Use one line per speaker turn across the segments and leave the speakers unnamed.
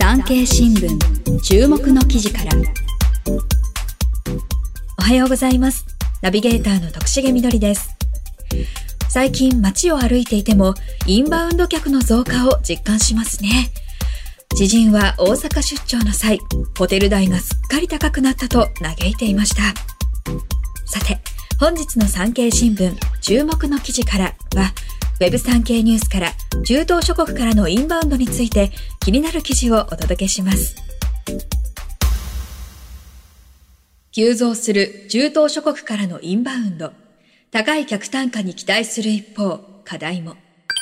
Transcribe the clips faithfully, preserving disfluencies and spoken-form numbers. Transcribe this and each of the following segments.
産経新聞注目の記事から。おはようございます。ナビゲーターの徳重みどりです。最近街を歩いていてもインバウンド客の増加を実感しますね。知人は大阪出張の際、ホテル代がすっかり高くなったと嘆いていました。さて、本日の産経新聞注目の記事からは、ウェブ産経ニュースから中東諸国からのインバウンドについて気になる記事をお届けします。急増する中東諸国からのインバウンド。高い客単価に期待する一方、課題も。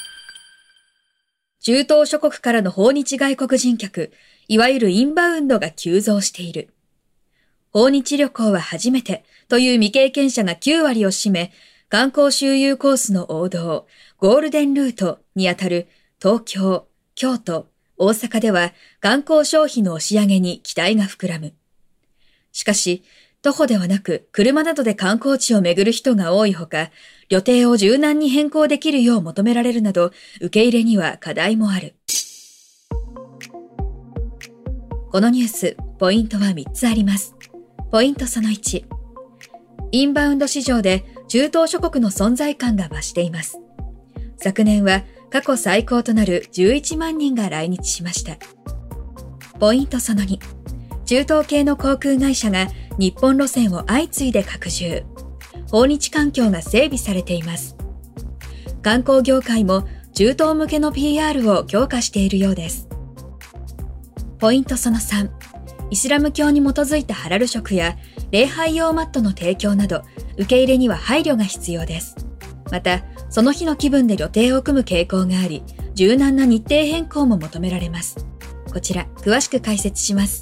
中東諸国からの訪日外国人客、いわゆるインバウンドが急増している。訪日旅行は初めてという未経験者がきゅうわりを占め、観光周遊コースの王道、ゴールデンルートにあたる東京、京都、大阪では観光消費の押し上げに期待が膨らむ。しかし、徒歩ではなく車などで観光地を巡る人が多いほか、旅程を柔軟に変更できるよう求められるなど、受け入れには課題もある。このニュース、ポイントはみっつあります。ポイントそのいち。インバウンド市場で中東諸国の存在感が増しています。昨年は過去最高となるじゅういちまんにんが来日しました。ポイントそのに。中東系の航空会社が日本路線を相次いで拡充。訪日環境が整備されています。観光業界も中東向けの ピーアール を強化しているようです。ポイントそのさん。イスラム教に基づいたハラル食や礼拝用マットの提供など、受け入れには配慮が必要です。また、その日の気分で予定を組む傾向があり、柔軟な日程変更も求められます。こちら、詳しく解説します。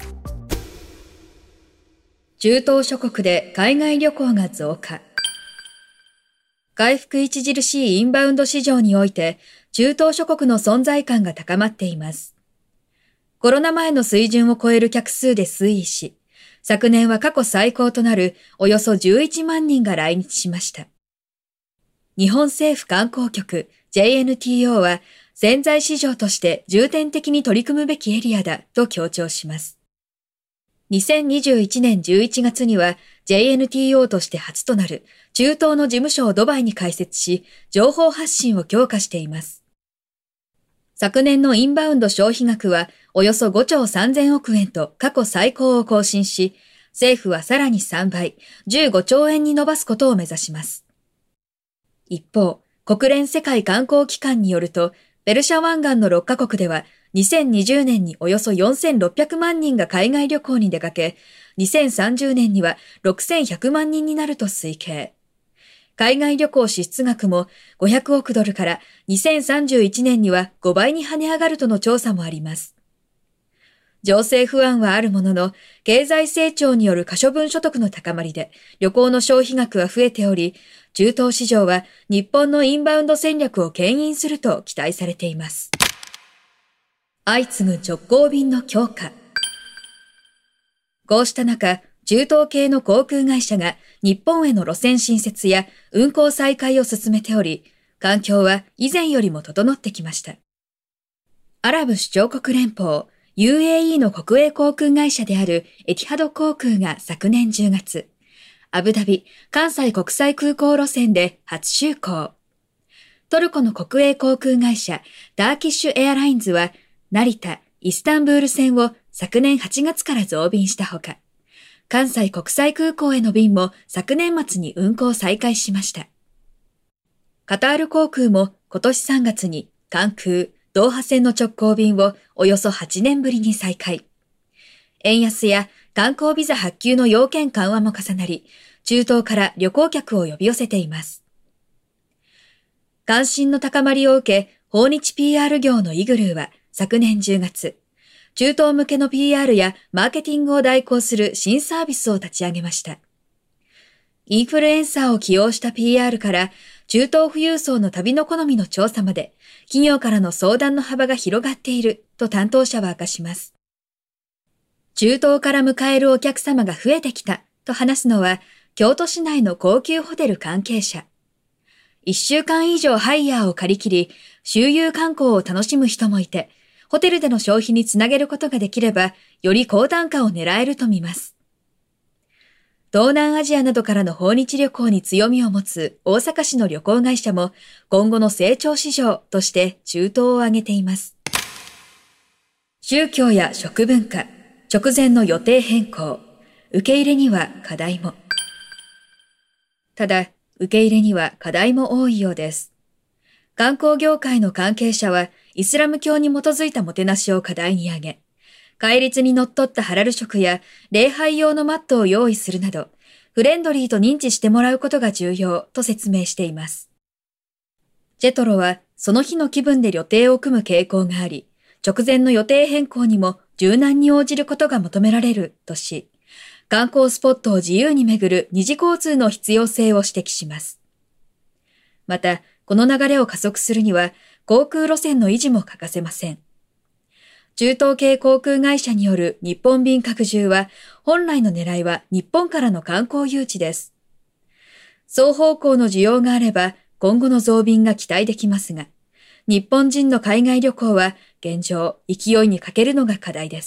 中東諸国で海外旅行が増加。回復著しいインバウンド市場において、中東諸国の存在感が高まっています。コロナ前の水準を超える客数で推移し、昨年は過去最高となるおよそじゅういちまんにんが来日しました。日本政府観光局 ジェイエヌティーオー は潜在市場として重点的に取り組むべきエリアだと強調します。にせんにじゅういちねんじゅういちがつには ジェイエヌティーオー として初となる中東の事務所をドバイに開設し、情報発信を強化しています。昨年のインバウンド消費額はおよそごちょうさんぜんおくえんと過去最高を更新し、政府はさらにさんばい、じゅうごちょうえんに伸ばすことを目指します。一方、国連世界観光機関によると、ペルシャ湾岸のろっかこくではにせんにじゅうねんにおよそよんせんろっぴゃくまんにんが海外旅行に出かけ、にせんさんじゅうねんにはろくせんひゃくまんにんになると推計。海外旅行支出額もごひゃくおくドルからにせんさんじゅういちねんにはごばいに跳ね上がるとの調査もあります。情勢不安はあるものの、経済成長による可処分所得の高まりで旅行の消費額は増えており、中東市場は日本のインバウンド戦略を牽引すると期待されています。相次ぐ直行便の強化。こうした中、中東系の航空会社が日本への路線新設や運航再開を進めており、環境は以前よりも整ってきました。アラブ首長国連邦 ユーエーイー の国営航空会社であるエティハド航空が昨年じゅうがつ、アブダビ関西国際空港路線で初就航。トルコの国営航空会社ターキッシュエアラインズは成田、イスタンブール線を昨年はちがつから増便したほか、関西国際空港への便も昨年末に運航再開しました。カタール航空も今年さんがつに関空、ドーハ線の直行便をおよそはちねんぶりに再開。円安や観光ビザ発給の要件緩和も重なり、中東から旅行客を呼び寄せています。関心の高まりを受け、訪日 ピーアール 業のイグルーは昨年じゅうがつ、中東向けの ピーアール やマーケティングを代行する新サービスを立ち上げました。インフルエンサーを起用した ピーアール から中東富裕層の旅の好みの調査まで企業からの相談の幅が広がっていると担当者は明かします。中東から迎えるお客様が増えてきたと話すのは京都市内の高級ホテル関係者。いっしゅうかん以上ハイヤーを借り切り、周遊観光を楽しむ人もいて、 ホテルでの消費につなげることができれば、より高単価を狙えると見ます。東南アジアなどからの訪日旅行に強みを持つ大阪市の旅行会社も、今後の成長市場として中東を挙げています。宗教や食文化、直前の予定変更、受け入れには課題も。ただ、受け入れには課題も多いようです。観光業界の関係者は、イスラム教に基づいたもてなしを課題に挙げ、戒律にのっとったハラル食や礼拝用のマットを用意するなど、フレンドリーと認知してもらうことが重要と説明しています。ジェトロは、その日の気分で予定を組む傾向があり、直前の予定変更にも柔軟に応じることが求められるとし、観光スポットを自由に巡る二次交通の必要性を指摘します。また、この流れを加速するには、航空路線の維持も欠かせません。中東系航空会社による日本便拡充は、本来の狙いは日本からの観光誘致です。双方向の需要があれば、今後の増便が期待できますが、日本人の海外旅行は現状、勢いに欠けるのが課題です。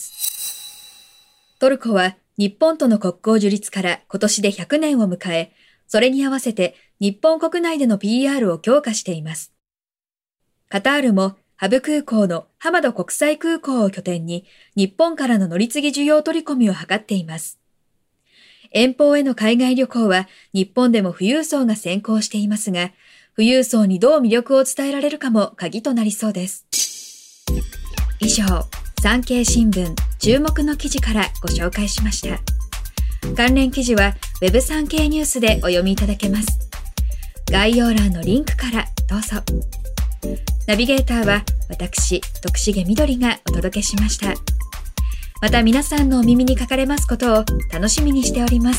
トルコは日本との国交樹立から今年でひゃくねんを迎え、それに合わせて日本国内での ピーアール を強化しています。カタールもハブ空港のハマド国際空港を拠点に日本からの乗り継ぎ需要取り込みを図っています。遠方への海外旅行は日本でも富裕層が先行していますが、富裕層にどう魅力を伝えられるかも鍵となりそうです。以上、産経新聞注目の記事からご紹介しました。関連記事は ウェブ 産経ニュースでお読みいただけます。概要欄のリンクからどうぞ。ナビゲーターは私、徳重みどりがお届けしました。また皆さんのお耳にかかれますことを楽しみにしております。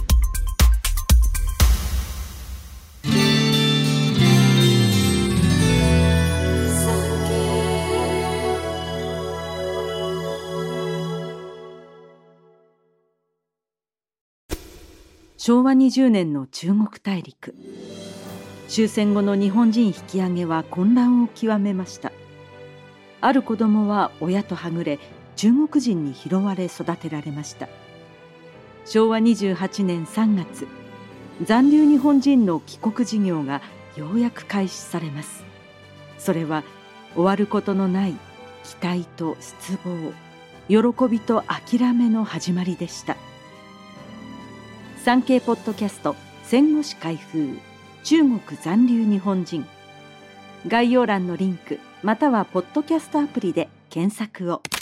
しょうわにじゅうねんの中国大陸。終戦後の日本人引き揚げは混乱を極めました。ある子供は親とはぐれ、中国人に拾われ育てられました。しょうわにじゅうはちねんさんがつ、残留日本人の帰国事業がようやく開始されます。それは終わることのない期待と失望、喜びと諦めの始まりでした。産経ポッドキャスト戦後史開封中国残留日本人、概要欄のリンクまたはポッドキャストアプリで検索を。